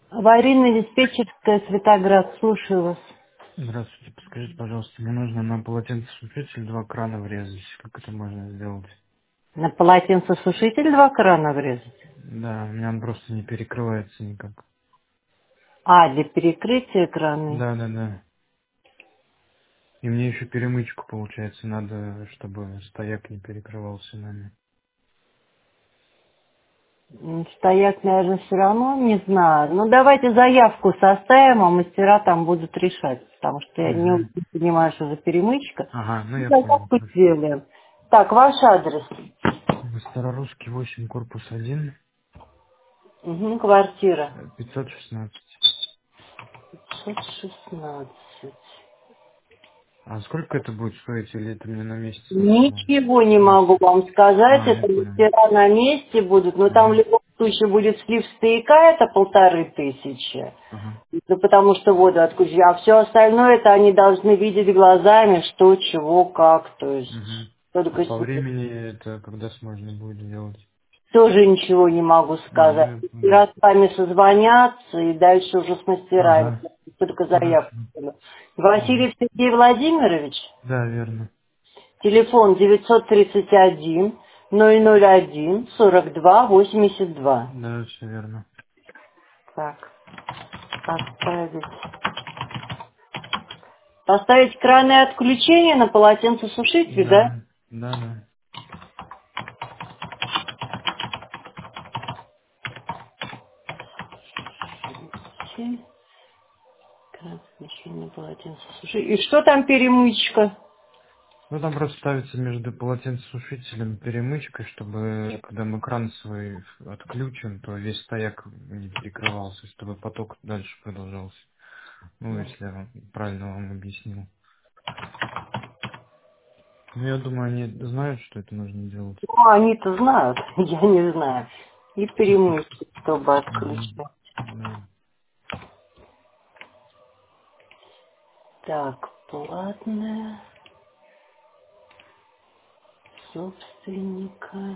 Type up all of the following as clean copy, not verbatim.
Аварийно-диспетчерская, Светоград, слушаю вас. Здравствуйте, подскажите, пожалуйста, мне нужно на полотенцесушитель 2 крана врезать. Как это можно сделать? На полотенцесушитель 2 крана врезать? Да, у меня он просто не перекрывается никак. А, для перекрытия краны. Да. И мне еще перемычку, получается, надо, чтобы стояк не перекрывался нами. Стоять, наверное, все равно, не знаю. Ну, давайте заявку составим, а мастера там будут решать, потому что я не Угу. очень понимаю, что за перемычка. Ага, ну я понял, Заявку хорошо. сделаем. Так, ваш адрес. Старорусский 8, корпус 1, Угу, квартира. 516. 516. А сколько это будет стоить, или это мне на месте только можно? Ничего не А, могу вам сказать, я это понял. мастера на месте будут, но там в Угу. любом случае будет слив стояка, это 1500. Ага. Ну, потому что воду отключили, а все остальное это они должны видеть глазами, что, чего, как, то есть Угу. А только по себе. времени это когда можно будет делать? Тоже ничего не могу Ну сказать. я понял. Мастера с вами созвонятся и дальше уже с мастерами, Ага, только хорошо. заявку. Ага. Васильев Сергей Владимирович. Да, верно. Телефон 931 001 42 82. Да, все верно. Так, поставить. Поставить краны отключения на полотенцесушитель, да? Да. Кран отключения на полотенцесушитель. И что там перемычка? Ну там просто ставится между полотенцесушителем и перемычкой, чтобы когда мы кран свой отключим, то весь стояк не перекрывался, чтобы поток дальше продолжался. Ну, если я правильно вам объяснил. Ну, я думаю, они знают, что это нужно делать. Ну, они-то знают, я не знаю. И перемычку, чтобы отключить. Угу. Да. Так, платная собственника.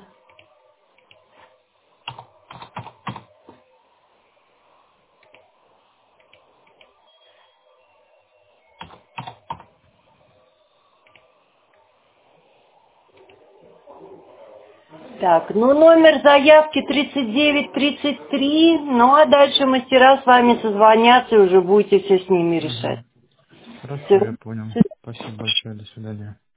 Так, ну номер заявки 3933, ну а дальше мастера с вами созвонятся и уже будете все с ними решать. Угу. Хорошо, Все. я понял. Спасибо большое, до свидания.